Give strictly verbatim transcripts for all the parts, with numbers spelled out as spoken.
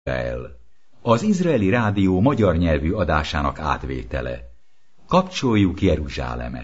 El. Az izraeli rádió magyar nyelvű adásának átvétele. Kapcsoljuk Jeruzsálemet.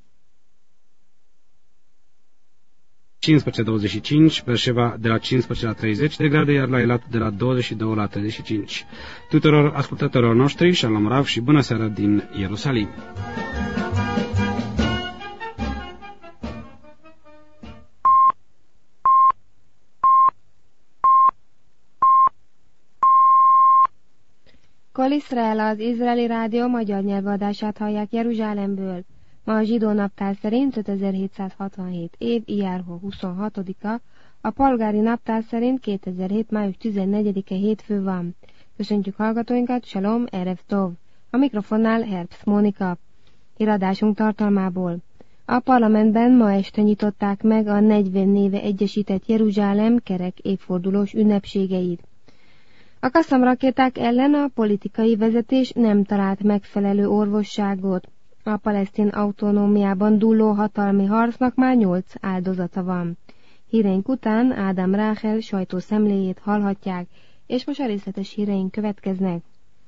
cincisprezece douăzeci și cinci, Beersheba de la cincisprezece la treizeci de grade, iar la Eilat de la douăzeci și doi la treizeci și cinci. Tuturor ascultătorilor noștri, Shalom Rav și bună seara din Ierusalim. Kol Israel, az izraeli rádió magyar nyelvadását hallják Jeruzsálemből. Ma a zsidó naptár szerint ötezer-hétszázhatvanhét év, Iyar-hó huszonhatodika, a polgári naptár szerint kétezer-hét. május tizennegyedike hétfő van. Köszöntjük hallgatóinkat, Shalom, Erev Tov. A mikrofonnál Herbst Mónika. Híradásunk tartalmából. A parlamentben ma este nyitották meg a negyven éve egyesített Jeruzsálem kerek évfordulós ünnepségeit. A Kasszam rakéták ellen a politikai vezetés nem talált megfelelő orvosságot. A palesztin autonómiában dúló hatalmi harcnak már nyolc áldozata van. Híreink után Ádám Ráhel sajtószemléjét hallhatják, és most a részletes híreink következnek.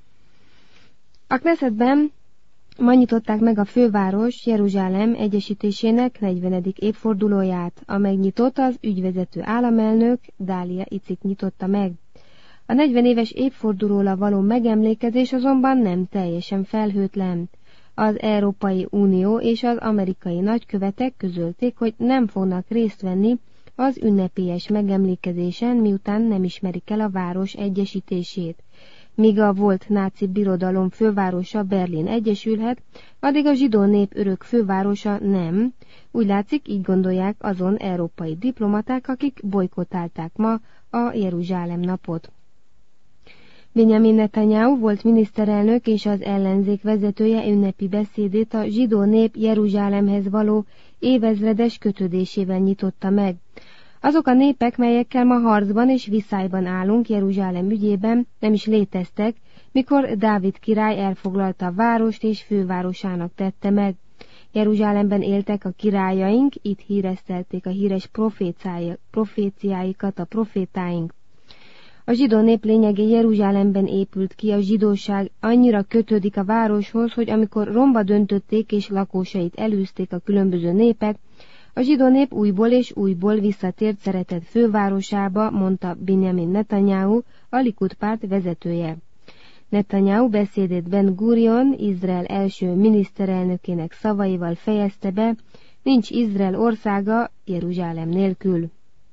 A Knessetben ma nyitották meg a főváros Jeruzsálem egyesítésének negyvenedik évfordulóját. A megnyitót az ügyvezető államelnök Dália Icik nyitotta meg. A negyven éves évfordulóra való megemlékezés azonban nem teljesen felhőtlen. Az Európai Unió és az amerikai nagykövetek közölték, hogy nem fognak részt venni az ünnepélyes megemlékezésen, miután nem ismerik el a város egyesítését. Míg a volt náci birodalom fővárosa Berlin egyesülhet, addig a zsidó nép örök fővárosa nem. Úgy látszik, így gondolják azon európai diplomaták, akik bojkottálták ma a Jeruzsálem napot. Benjamin Netanyahu volt miniszterelnök és az ellenzék vezetője ünnepi beszédét a zsidó nép Jeruzsálemhez való évezredes kötődésével nyitotta meg. Azok a népek, melyekkel ma harcban és viszályban állunk Jeruzsálem ügyében, nem is léteztek, mikor Dávid király elfoglalta a várost és fővárosának tette meg. Jeruzsálemben éltek a királyaink, itt híresztelték a híres proféciáikat a profétáink. A zsidó nép lényege Jeruzsálemben épült ki, a zsidóság annyira kötődik a városhoz, hogy amikor romba döntötték és lakósait elűzték a különböző népek, a zsidó nép újból és újból visszatért szeretett fővárosába, mondta Benjamin Netanyahu, a Likud párt vezetője. Netanyahu beszédét Ben Gurion, Izrael első miniszterelnökének szavaival fejezte be, nincs Izrael országa Jeruzsálem nélkül.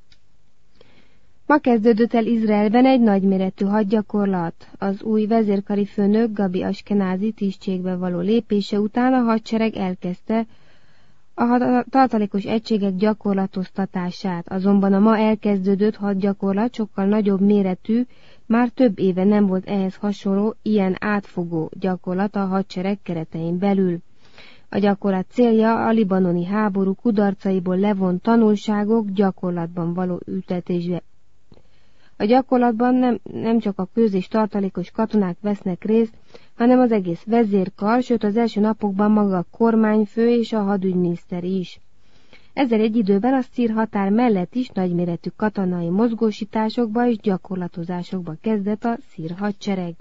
Ma kezdődött el Izraelben egy nagyméretű hadgyakorlat. Az új vezérkari főnök Gabi Askenázi tisztségbe való lépése után a hadsereg elkezdte a tartalékos egységek gyakorlatoztatását, azonban a ma elkezdődött hadgyakorlat sokkal nagyobb méretű, már több éve nem volt ehhez hasonló, ilyen átfogó gyakorlat a hadsereg keretein belül. A gyakorlat célja a libanoni háború kudarcaiból levont tanulságok gyakorlatban való ültetésbe. A gyakorlatban nem, nem csak a köz- és tartalékos katonák vesznek részt, hanem az egész vezérkar, sőt az első napokban maga a kormányfő és a hadügyminiszter is. Ezzel egy időben a szír határ mellett is nagyméretű katonai mozgósításokba és gyakorlatozásokba kezdett a szír hadsereg.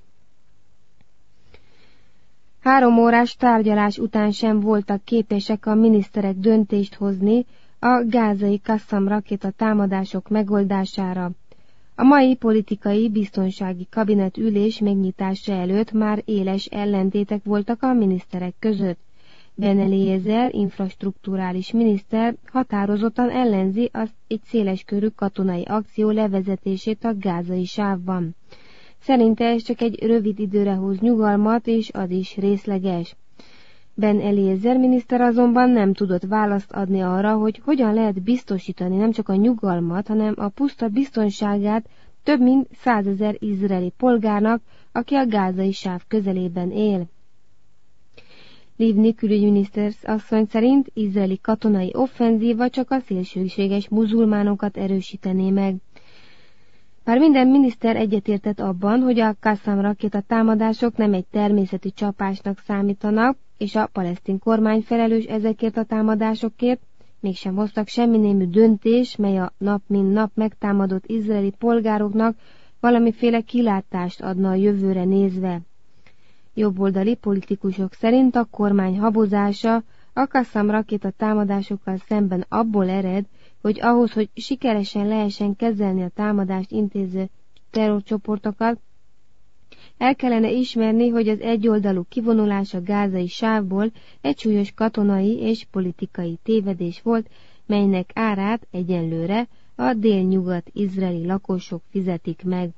Három órás tárgyalás után sem voltak képesek a miniszterek döntést hozni a gázai Kasszam rakéta támadások megoldására. A mai politikai biztonsági kabinet ülés megnyitása előtt már éles ellentétek voltak a miniszterek között. Ben Eliezer, infrastrukturális miniszter határozottan ellenzi az egy széleskörű katonai akció levezetését a gázai sávban. Szerinte ez csak egy rövid időre hoz nyugalmat, és az is részleges. Ben Eliezer miniszter azonban nem tudott választ adni arra, hogy hogyan lehet biztosítani nem csak a nyugalmat, hanem a puszta biztonságát több mint százezer izraeli polgárnak, aki a gázai sáv közelében él. Livni külügyminiszter asszony szerint izraeli katonai offenzíva csak a szélsőséges muzulmánokat erősítené meg. Bár minden miniszter egyetértett abban, hogy a Kasszam rakéta támadások nem egy természeti csapásnak számítanak, és a palesztin kormány felelős ezekért a támadásokért, mégsem hoztak semmi némű döntés, mely a nap mint nap megtámadott izraeli polgároknak valamiféle kilátást adna a jövőre nézve. Jobboldali politikusok szerint a kormány habozása a Qassam rakéta támadásokkal szemben abból ered, hogy ahhoz, hogy sikeresen lehessen kezelni a támadást intéző terrorcsoportokat, el kellene ismerni, hogy az egyoldalú kivonulás a gázai sávból egy súlyos katonai és politikai tévedés volt, melynek árát egyenlőre a délnyugat izraeli lakosok fizetik meg.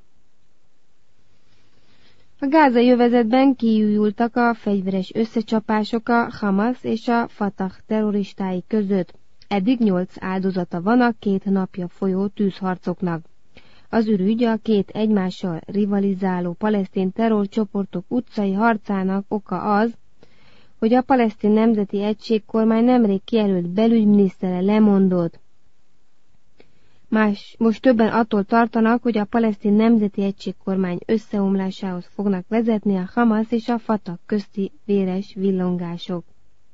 A gázai övezetben kiújultak a fegyveres összecsapások a Hamas és a Fatah terroristái között. Eddig nyolc áldozata van a két napja folyó tűzharcoknak. Az ürügy a két egymással rivalizáló palesztin terrorcsoportok utcai harcának oka az, hogy a Palesztin Nemzeti Egységkormány nemrég kijelölt belügyminisztere lemondott. Más, most többen attól tartanak, hogy a Palesztin Nemzeti Egységkormány összeomlásához fognak vezetni a Hamas és a Fatah közti véres villongások.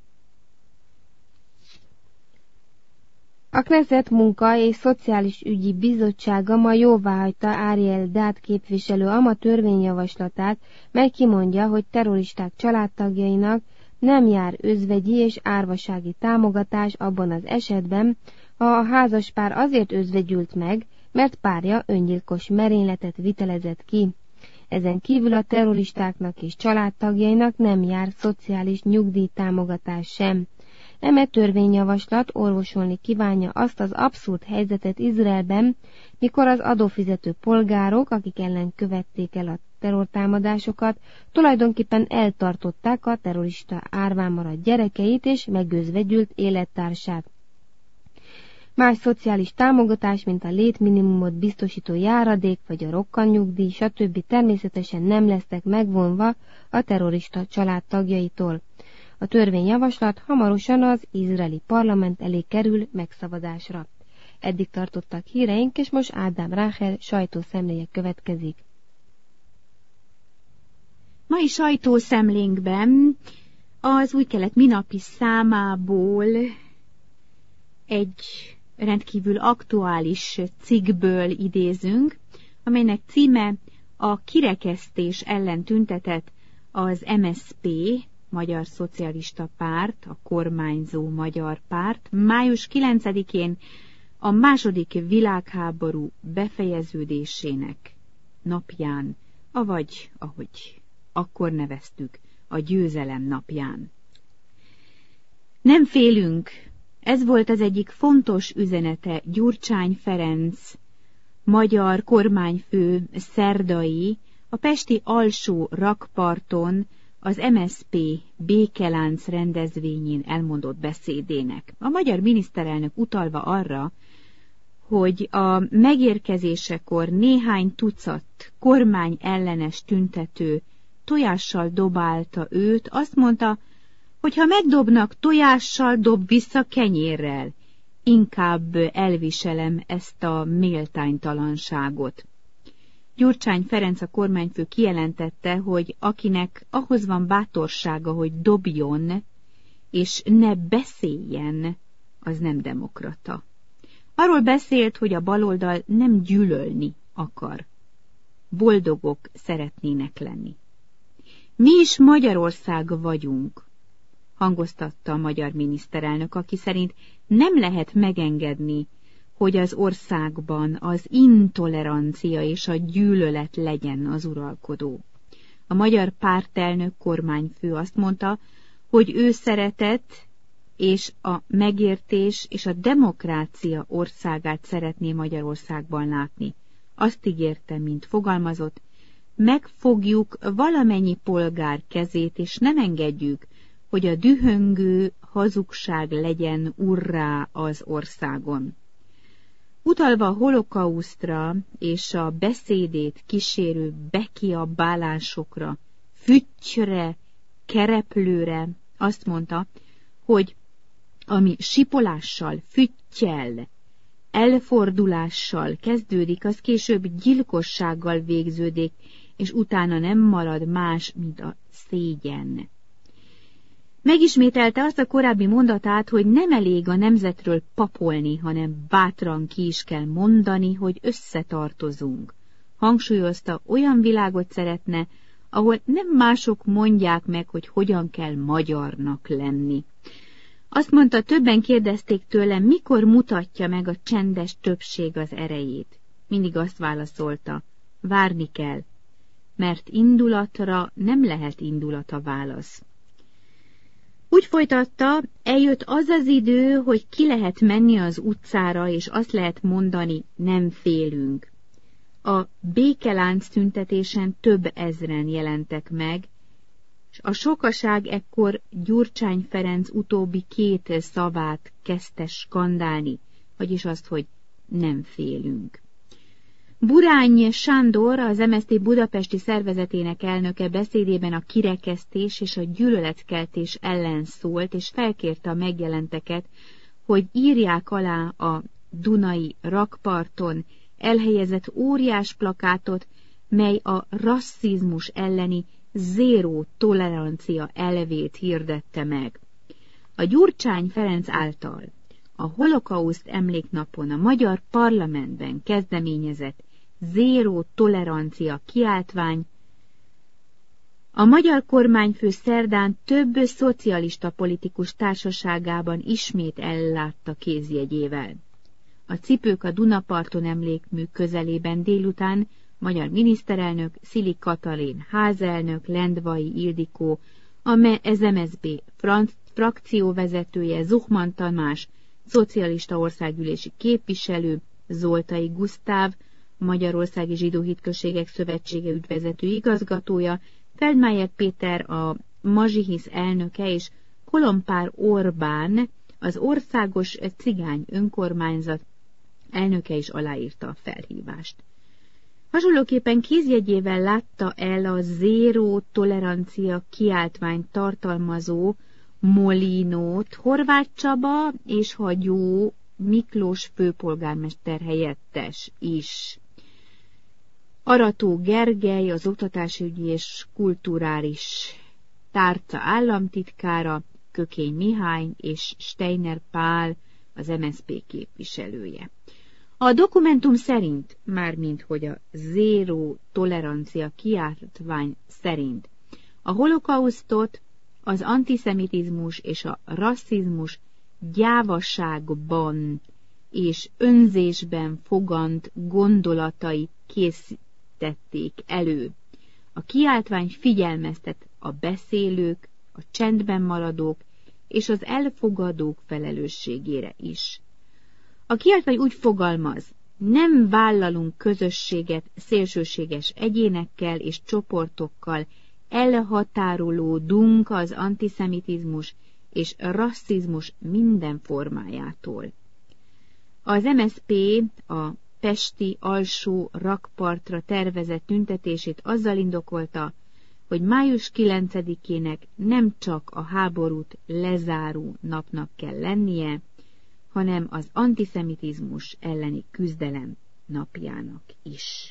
A Knesset Munka és Szociális Ügyi Bizottsága ma jóváhagyta Ariel Dát képviselő ama törvényjavaslatát, mely kimondja, hogy terroristák családtagjainak nem jár özvegyi és árvasági támogatás abban az esetben, ha a házaspár azért özvegyült meg, mert párja öngyilkos merényletet vitelezett ki. Ezen kívül a terroristáknak és családtagjainak nem jár szociális nyugdíjtámogatás sem. Eme törvényjavaslat orvosolni kívánja azt az abszurd helyzetet Izraelben, mikor az adófizető polgárok, akik ellen követték el a terrortámadásokat, tulajdonképpen eltartották a terrorista árván maradt gyerekeit és megözvegyült élettársát. Más szociális támogatás, mint a létminimumot biztosító járadék vagy a rokkantnyugdíj, stb. Természetesen nem lesznek megvonva a terrorista családtagjaitól. A törvényjavaslat hamarosan az izraeli parlament elé kerül megszavazásra. Eddig tartottak híreink, és most Ádám Ráhel sajtószemléje következik. Mai sajtószemlénkben az Új Kelet minapi számából egy rendkívül aktuális cikkből idézünk, amelynek címe a kirekesztés ellen tüntetett az em es zé pé, Magyar Szocialista Párt, a kormányzó magyar párt, május kilencedikén a második világháború befejeződésének napján, avagy, ahogy akkor neveztük, a győzelem napján. Nem félünk, ez volt az egyik fontos üzenete Gyurcsány Ferenc, magyar kormányfő szerdai, a pesti alsó rakparton az em es zé pé békelánc rendezvényén elmondott beszédének. A magyar miniszterelnök utalva arra, hogy a megérkezésekor néhány tucat kormány ellenes tüntető tojással dobálta őt, azt mondta, hogy ha megdobnak tojással, dob vissza kenyérrel. Inkább elviselem ezt a méltánytalanságot. Gyurcsány Ferenc, a kormányfő kijelentette, hogy akinek ahhoz van bátorsága, hogy dobjon, és ne beszéljen, az nem demokrata. Arról beszélt, hogy a baloldal nem gyűlölni akar. Boldogok szeretnének lenni. Mi is Magyarország vagyunk, hangoztatta a magyar miniszterelnök, aki szerint nem lehet megengedni, hogy az országban az intolerancia és a gyűlölet legyen az uralkodó. A magyar pártelnök kormányfő azt mondta, hogy ő szeretett, és a megértés és a demokrácia országát szeretné Magyarországban látni. Azt ígérte, mint fogalmazott, megfogjuk valamennyi polgár kezét, és nem engedjük, hogy a dühöngő hazugság legyen urrá az országon. Utalva a holokausztra és a beszédét kísérő bekiabálásokra, füttyre, kereplőre, azt mondta, hogy ami sipolással, füttyel, elfordulással kezdődik, az később gyilkossággal végződik, és utána nem marad más, mint a szégyen. Megismételte azt a korábbi mondatát, hogy nem elég a nemzetről papolni, hanem bátran ki is kell mondani, hogy összetartozunk. Hangsúlyozta, olyan világot szeretne, ahol nem mások mondják meg, hogy hogyan kell magyarnak lenni. Azt mondta, többen kérdezték tőle, mikor mutatja meg a csendes többség az erejét. Mindig azt válaszolta, várni kell, mert indulatra nem lehet indulat a válasz. Úgy folytatta, eljött az az idő, hogy ki lehet menni az utcára, és azt lehet mondani, nem félünk. A békelánc tüntetésen több ezren jelentek meg, és a sokaság ekkor Gyurcsány Ferenc utóbbi két szavát kezdte skandálni, vagyis azt, hogy nem félünk. Burány Sándor, az em es zé té budapesti szervezetének elnöke beszédében a kirekesztés és a gyűlöletkeltés ellen szólt, és felkérte a megjelenteket, hogy írják alá a Dunai rakparton elhelyezett óriás plakátot, mely a rasszizmus elleni zéró tolerancia elvét hirdette meg. A Gyurcsány Ferenc által a holokauszt emléknapon a magyar parlamentben kezdeményezett zéró tolerancia kiáltvány a magyar kormányfő szerdán több szocialista politikus társaságában ismét ellátta kézjegyével. A Cipők a Dunaparton emlékmű közelében délután magyar miniszterelnök, Szili Katalin házelnök, Lendvai Ildikó, az em es zé bé frakcióvezetője, Zuchman Tamás, szocialista országgyűlési képviselő, Zoltai Gusztáv, Magyarországi Zsidó Hitközségek Szövetsége ügyvezető igazgatója, Feldmayer Péter, a Mazsihisz elnöke és Kolompár Orbán, az országos cigány önkormányzat elnöke is aláírta a felhívást. Hasonlóképpen kézjegyével látta el a zéró tolerancia kiáltványt tartalmazó Molinót Horváth Csaba és Hagyó Miklós főpolgármester helyettes is. Arató Gergely, az oktatásügyi és kulturális tárca államtitkára, Kökény Mihály és Steiner Pál, az em es zé pé képviselője. A dokumentum szerint, mármint hogy a zéró tolerancia kiáltvány szerint, a holokausztot, az antiszemitizmus és a rasszizmus gyávaságban és önzésben fogant gondolatai készítették elő. A kiáltvány figyelmeztet a beszélők, a csendben maradók és az elfogadók felelősségére is. A kiáltvány úgy fogalmaz, nem vállalunk közösséget szélsőséges egyénekkel és csoportokkal, elhatárolódunk az antiszemitizmus és rasszizmus minden formájától. Az em es zé pé a pesti alsó rakpartra tervezett tüntetését azzal indokolta, hogy május kilencedikének nem csak a háborút lezáró napnak kell lennie, hanem az antiszemitizmus elleni küzdelem napjának is.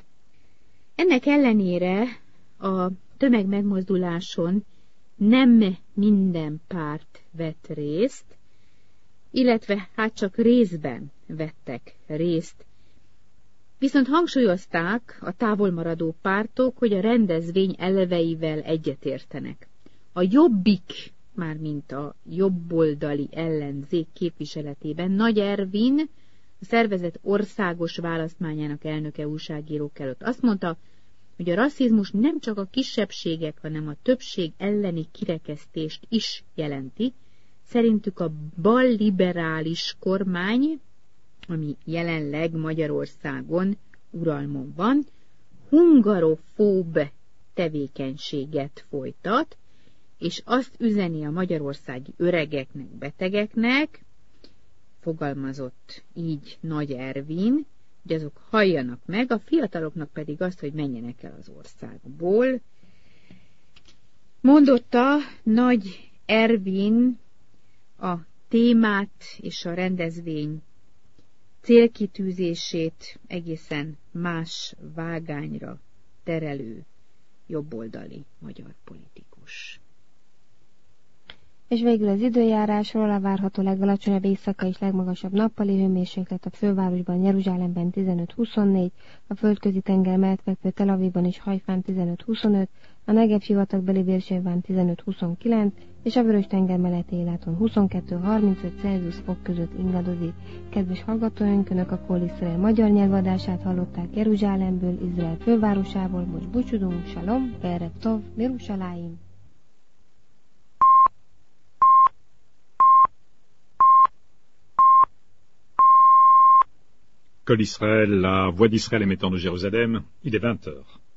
Ennek ellenére a tömegmegmozduláson nem minden párt vett részt, illetve hát csak részben vettek részt. Viszont hangsúlyozták a távolmaradó pártok, hogy a rendezvény elveivel egyetértenek. A Jobbik, mármint a jobboldali ellenzék képviseletében Nagy Ervin, a szervezet országos választmányának elnöke újságírók előtt azt mondta, hogy a rasszizmus nem csak a kisebbségek, hanem a többség elleni kirekesztést is jelenti. Szerintük a balliberális kormány, ami jelenleg Magyarországon uralmon van, hungarofób tevékenységet folytat, és azt üzeni a magyarországi öregeknek, betegeknek, fogalmazott így Nagy Ervin, hogy azok halljanak meg, a fiataloknak pedig azt, hogy menjenek el az országból. Mondotta Nagy Ervin a témát és a rendezvény célkitűzését egészen más vágányra terelő jobboldali magyar politikus. És végül az időjárásról: a várható legalacsonyabb éjszakai és legmagasabb nappali hőmérséklet a fővárosban, Jeruzsálemben tizenöt-huszonnégy, a földközi tenger mellett fekvő Tel Avivban és Hajfán tizenöt-huszonöt, a Negev sivatag Bérsebán tizenöt-huszonkilenc, és a Vörös-tenger melletti Élaton huszonkettő-harmincöt Celsius fok között ingadozik. Kedves hallgatóink, Önök a Kol Iszrael magyar nyelvadását hallották Jeruzsálemből, Izrael fővárosából. Most búcsúzunk, Shalom, Erev Tov, Jeruzsálaim! Kol Israël, la voix d'Israël émettant de Jérusalem, il est vingt heures.